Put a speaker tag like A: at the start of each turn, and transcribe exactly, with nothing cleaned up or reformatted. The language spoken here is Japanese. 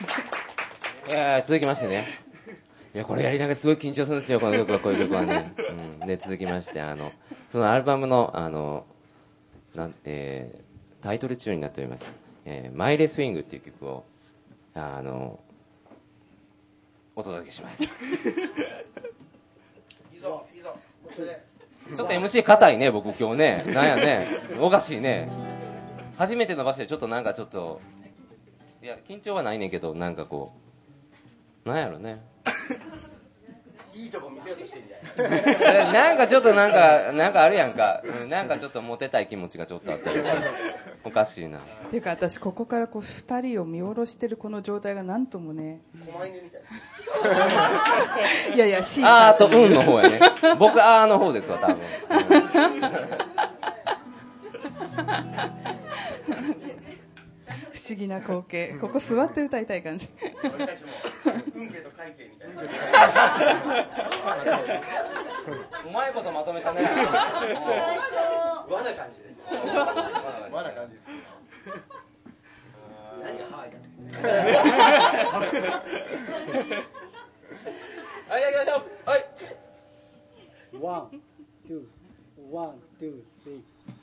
A: いや続きましてね、いやこれやりながらすごい緊張するんですよ、この曲は、こういう曲はね、うん、で続きまして、あのそのアルバムのあのなん、えー、タイトル中になっております、えー、マイレスウィングっていう曲をあのお届けします。いいぞいいぞ。ちょっと エムシー 硬いね、僕今日ね、なんやね、おかしいね、初めての場所でちょっとなんかちょっと、いや緊張はないねんけど、なんかこうなんやろね、
B: いいとこ見せようとしてんじゃん。
A: なんかちょっとなんかなんかあるやんか、うん、なんかちょっとモテたい気持ちがちょっとあったりしておかしいな。
C: っていうか私ここからこうふたりを見下ろしてるこの状態がなんともね。
B: 狛犬みたい
C: いやいや、シー
A: あーとうんの方やね。僕あーの方ですわ多分。
C: 不思議な光景。ここ座って歌いたい感じ。
B: 俺たちも運慶と会計みたいな。
A: うまいことまとめたね。
B: 和な感じですよ。和な感じです。何がハワイだ。
A: はい、行きましょう。はい。
D: ワン、ツー、ワン、ツー、スリー。